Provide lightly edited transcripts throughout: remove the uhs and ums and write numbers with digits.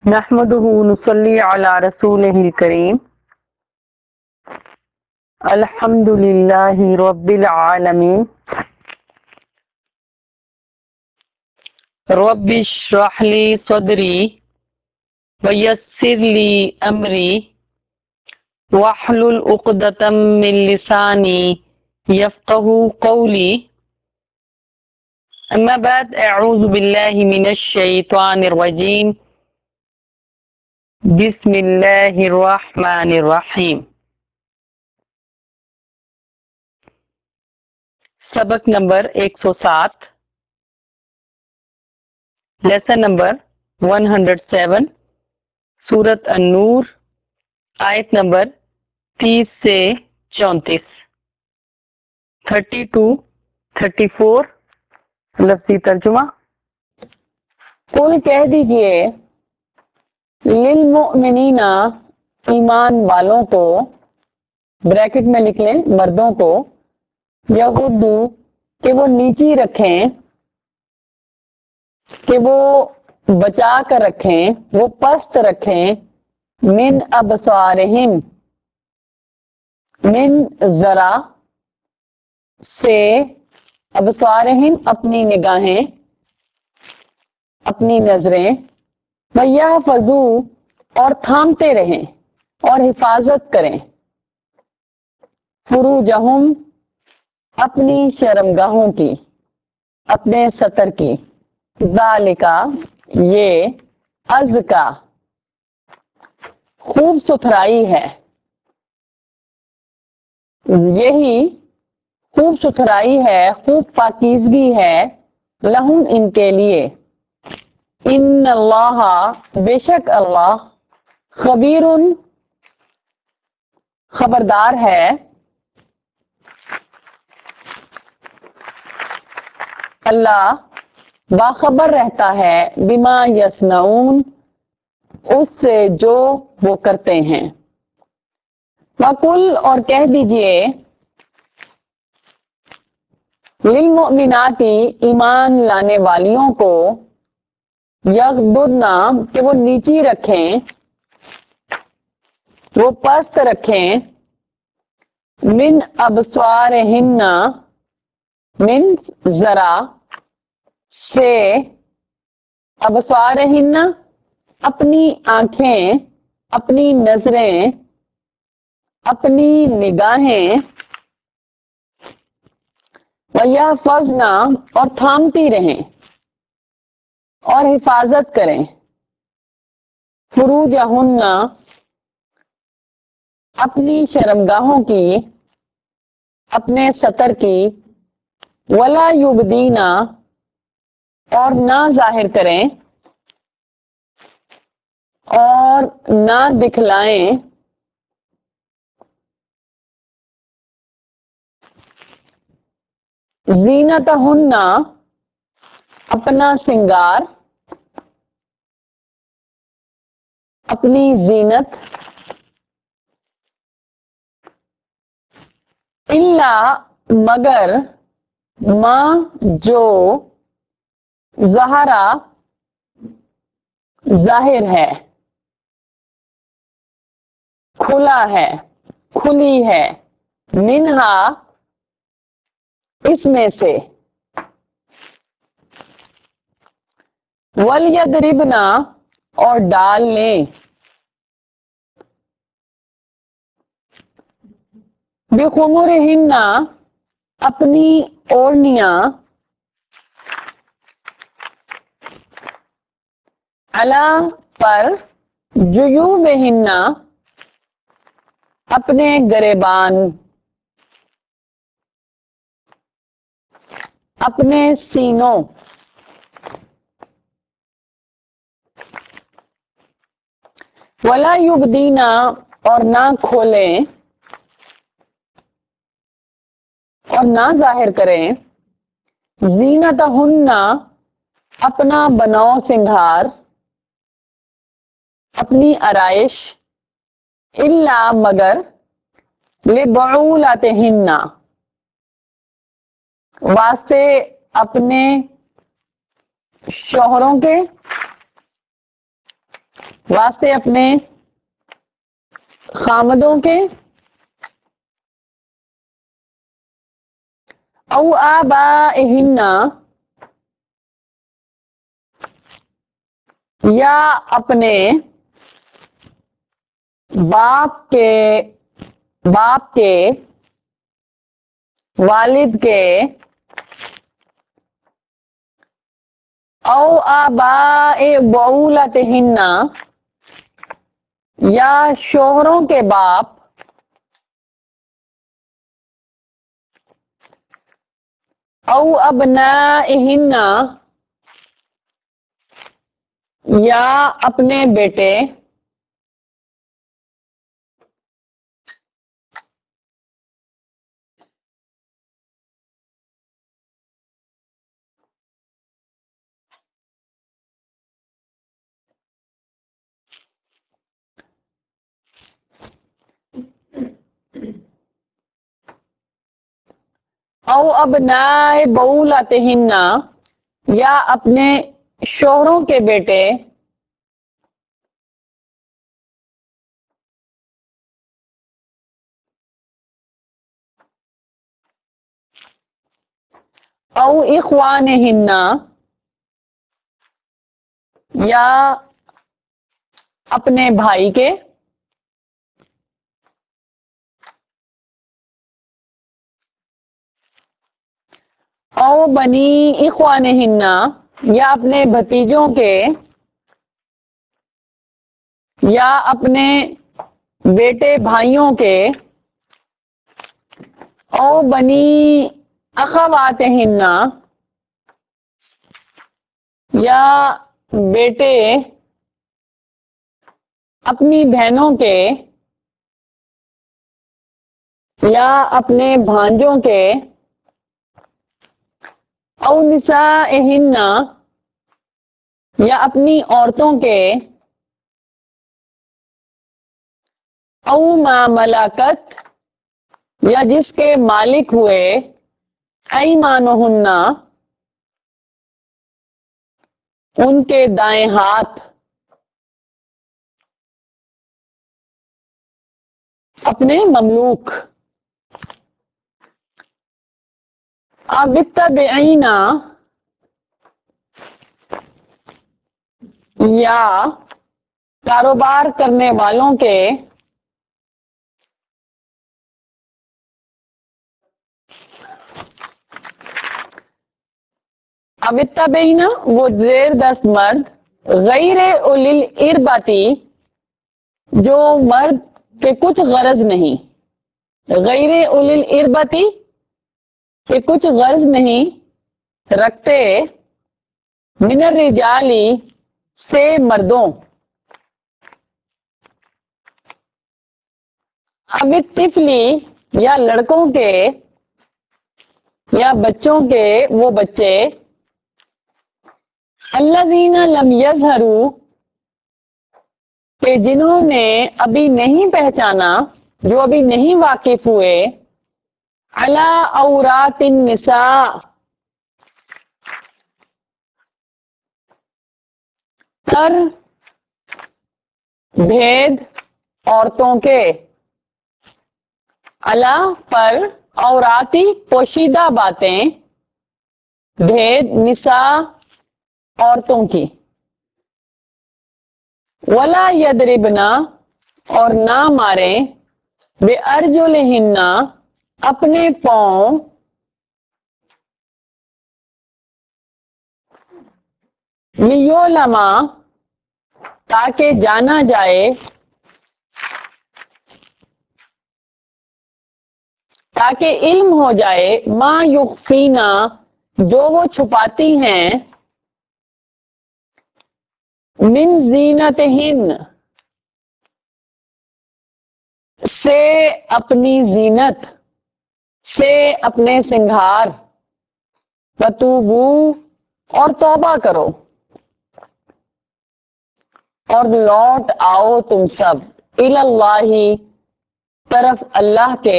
نحمده نصلي على رسوله الكريم الحمد لله رب العالمين رب اشرح لي صدري ويسر لي أمري واحلل عقدة من لساني يفقه قولي أما بعد أعوذ بالله من الشيطان الرجيم بسم اللہ الرحمن الرحیم۔ سبق نمبر 107، لیسن نمبر 107، سورۃ النور، آیت نمبر 30 سے 34، 32، 34 لفظی ترجمہ۔ قل کہہ دیجئے للمؤمنین ایمان والوں کو، بریکٹ میں لکھ لیں مردوں کو، یغضوا کہ وہ نیچی رکھیں، کہ وہ بچا کر رکھیں، وہ پست رکھیں، من ابصارہم من ذرا سے، ابصارہم اپنی نگاہیں، اپنی نظریں، وَيَحْفَظُوا اور تھامتے رہیں اور حفاظت کریں، فروجہم اپنی شرمگاہوں کی، اپنے ستر کی، ذالکا یہ، ازکا خوب ستھرائی ہے، یہی خوب ستھرائی ہے، خوب پاکیزگی ہے، لہم ان کے لیے، ان اللہ بے شک اللہ، خبیر خبردار ہے، اللہ باخبر رہتا ہے، بما یصنعون اس سے جو وہ کرتے ہیں، وقل اور کہہ دیجئے للمؤمنات ایمان لانے والیوں کو، یغضضن کہ وہ نیچی رکھیں، وہ پست رکھیں، من ابصارہن من ذرا سے، ابصارہن اپنی آنکھیں، اپنی نظریں، اپنی نگاہیں، وَيَحْفَظْنَ اور تھامتی رہیں اور حفاظت کریں، فروجہن اپنی شرمگاہوں کی، اپنے ستر کی، ولا یبدین اور نہ ظاہر کریں اور نہ دکھلائیں، زینتہن اپنا سنگار، اپنی زینت، الا مگر ما جو ظہرا ظاہر ہے، کھلا ہے، کھلی ہے، منہا اس میں سے، وَلْيَضْرِبْنَ اور ڈال لیں، بِخُمُرِہِنَّ اپنی اوڑھنیاں، علی پر، جیوبہن اپنے گریبان، اپنے سینوں، ولا یبدین اور نہ کھولیں اور نہ ظاہر کریں، زینتہن اپنا بناؤ سنگھار، اپنی آرائش، الا مگر لبعولتہن واسطے اپنے شوہروں کے، واسطے اپنے خامدوں کے، او آبائہن، یا اپنے باپ کے والد کے، او آباء بعولتہن، یا شوہروں کے باپ، او ابنائہن، یا اپنے بیٹے، او ابنائے بعولتہن، یا اپنے شوہروں کے بیٹے، او اخوانہن، یا اپنے بھائی کے، او بنی اخوانہن، یا اپنے بھتیجوں کے، یا اپنے بیٹے بھائیوں کے، او بنی اخواتہن، یا بیٹے اپنی بہنوں کے، یا اپنے بھانجوں کے، او نسائہن، یا اپنی عورتوں کے، او ما ملکت، یا جس کے مالک ہوئے، ایمانہن، ان کے دائیں ہاتھ، اپنے مملوک، اب اتبعین، یا کاروبار کرنے والوں کے، اب اتبعین وہ زیر دست مرد، غیر اولی الاربتی جو مرد کے کچھ غرض نہیں، غیر اولی الاربتی کہ کچھ غرض نہیں رکھتے، من الرجالی سے مردوں، اب الطفلی یا لڑکوں کے، یا بچوں کے وہ بچے، الذین لم یظہروا کہ جنہوں نے ابھی نہیں پہچانا، جو ابھی نہیں واقف ہوئے، علی عورات النساء پر بھید عورتوں کے، علی پر، عوراتی پوشیدہ باتیں، بھید نساء عورتوں کی، ولا یضربنا اور نہ مارے، بارجلہن اپنے پاؤں، لیعلم تاکہ جانا جائے، تاکہ علم ہو جائے، ما یخفینا جو وہ چھپاتی ہیں، من زینتہن سے اپنی زینت، سے اپنے سنگھار، وتوبو اور توبہ کرو، اور لوٹ آؤ تم سب، اللہ طرف اللہ کے،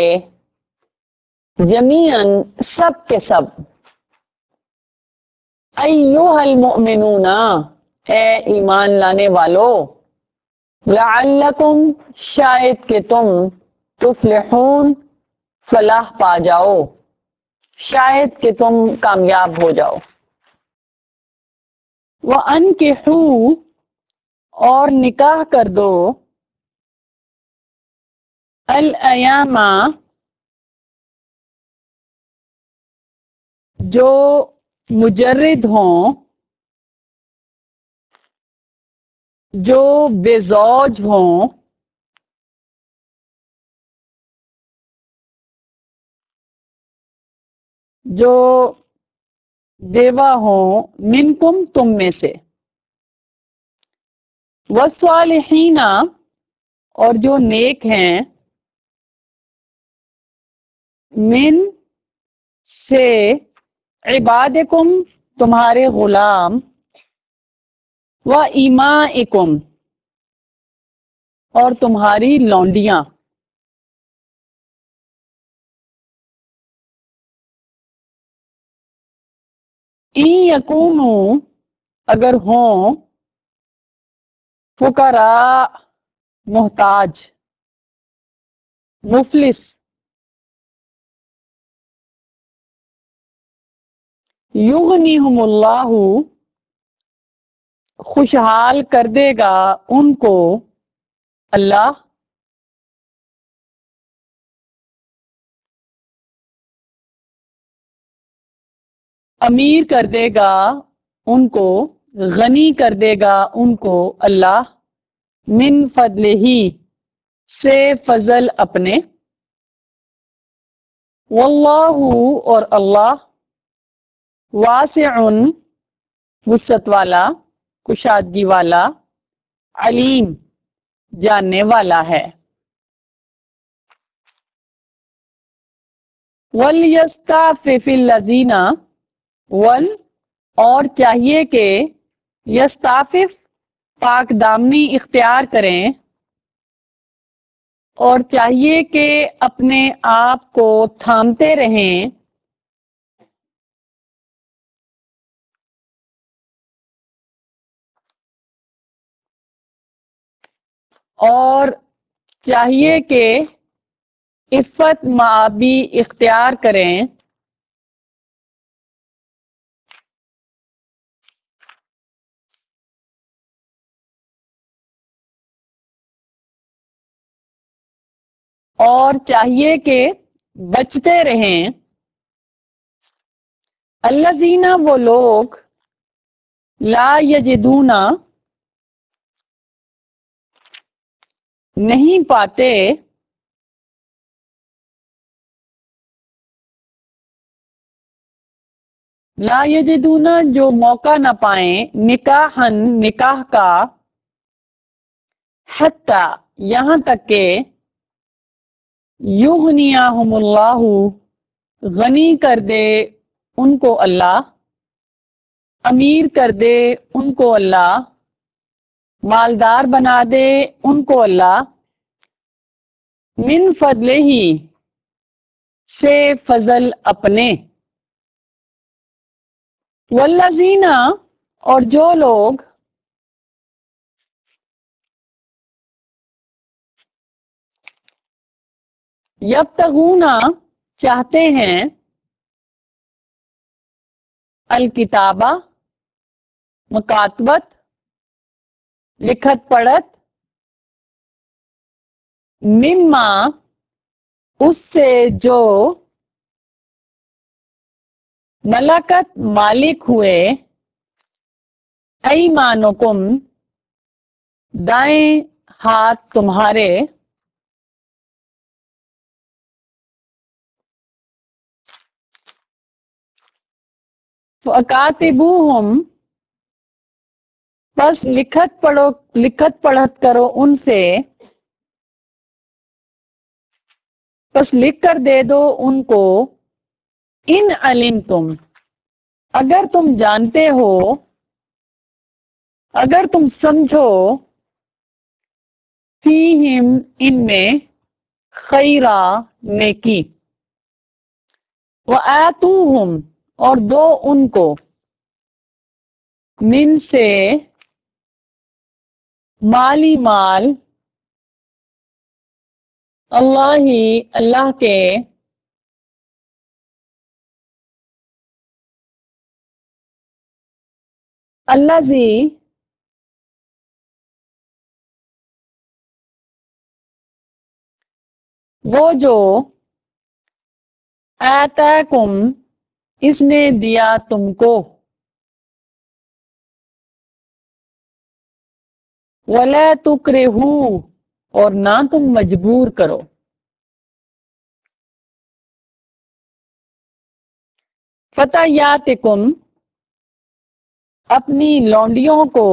جمیعاً سب کے سب، ایھا المؤمنون اے ایمان لانے والو، لعلکم شاید کہ تم تفلحون فلاح پا جاؤ، شاید کہ تم کامیاب ہو جاؤ۔ وَأَنْكِحُوا اور نکاح کر دو، الایام جو مجرد ہوں، جو بے زوج ہوں، جو بیوہ ہوں، منکم تم میں سے، والصالحین اور جو نیک ہیں، من سے عبادکم تمہارے غلام، و ایمائکم اور تمہاری لونڈیاں، ان یکونوا اگر ہوں، فقراء محتاج، مفلس، یغنیہم اللہ خوشحال کر دے گا ان کو اللہ، امیر کر دے گا ان کو، غنی کر دے گا ان کو اللہ، من فضلہ سے فضل اپنے، واللہ اور اللہ، واسع وسعت والا، کشادگی والا، علیم جاننے والا ہے۔ وَلْيَسْتَعْفِفِ الَّذِينَ اور چاہیے کہ یستعفف پاک دامنی اختیار کریں، اور چاہیے کہ اپنے آپ کو تھامتے رہیں، اور چاہیے کہ عفت معابی اختیار کریں، اور چاہیے کہ بچتے رہیں، الذین وہ لوگ، لا یجدون نہیں پاتے، لا یجدون جو موقع نہ پائیں، نکاحن نکاح کا، حتی یہاں تک کہ یغنیہم اللہ غنی کر دے ان کو اللہ، امیر کر دے ان کو اللہ، مالدار بنا دے ان کو اللہ، من فضلہ سے فضل اپنے، والذین اور جو لوگ یبتغون چاہتے ہیں، الکتابہ مکاتبت، لکھت پڑھت، مما اس سے جو ملکت مالک ہوئے، ایمانکم دائیں ہاتھ تمہارے، فَأَكَاتِبُوهُمْ بس لکھت پڑھت کرو ان سے، بس لکھ کر دے دو ان کو، ان علمتم اگر تم جانتے ہو، اگر تم سمجھو، فیہم ان میں، خیرا نیکی، وآتوہم اور دو ان کو، من سے مالی مال، اللہ ہی اللہ کے، الذی وہ جو، آتاکم اس نے دیا تم کو، ولا تکرہوا اور نہ تم مجبور کرو، فتیاتکم اپنی لونڈیوں کو،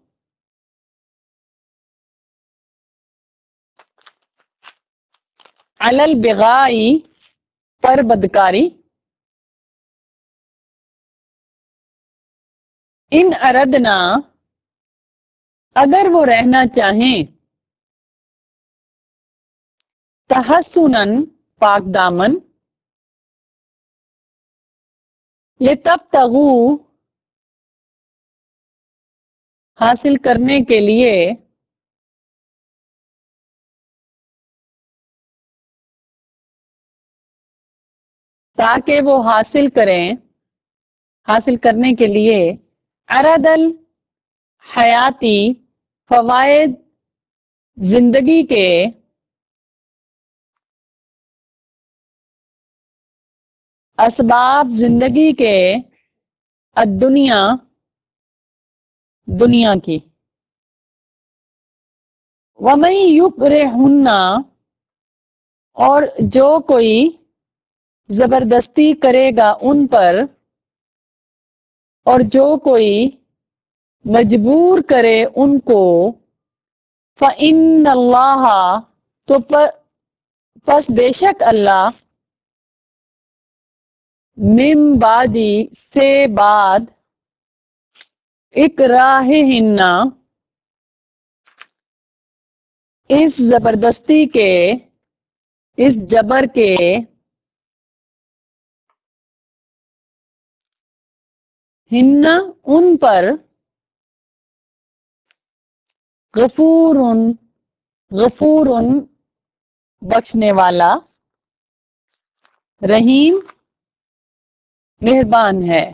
علی البغاء پر بدکاری، ان اردنا اگر وہ رہنا چاہیں، تحسناً پاک دامن، لتبتغوا حاصل کرنے کے لیے، تاکہ وہ حاصل کریں، حاصل کرنے کے لیے، عرض الحیاتی فوائد زندگی کے، اسباب زندگی کے، الدنیا دنیا کی، ومن یکرہن اور جو کوئی زبردستی کرے گا ان پر، اور جو کوئی مجبور کرے ان کو، فإن اللہ تو پس بے شک اللہ، من بعدی سے بعد، اکراہہن اس زبردستی کے، اس جبر کے، ہن ان پر، غفور غفور بخشنے والا، رحیم مہربان ہے۔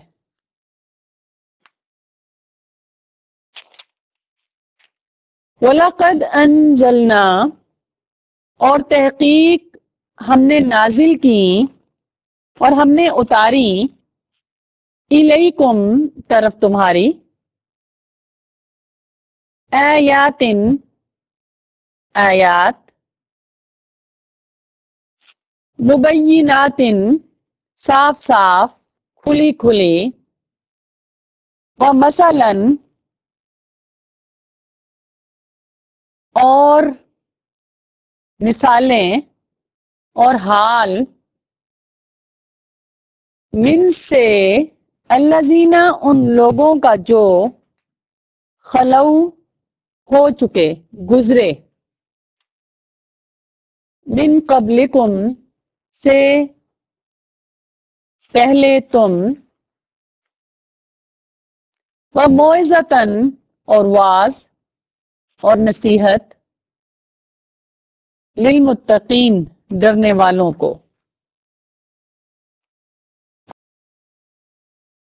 وَلَقَدْ أَنزَلْنَا اور تحقیق ہم نے نازل کی اور ہم نے اتاری، الیکم طرف تمہاری، آیات آیات، مبینات صاف صاف، کھلی کھلی، ومثلا اور مثالیں اور حال، من سے الذین ان لوگوں کا جو، خلو ہو چکے گزرے، من قبلکم سے پہلے تم، وموعظۃ اور واعظ اور نصیحت، للمتقین ڈرنے والوں کو۔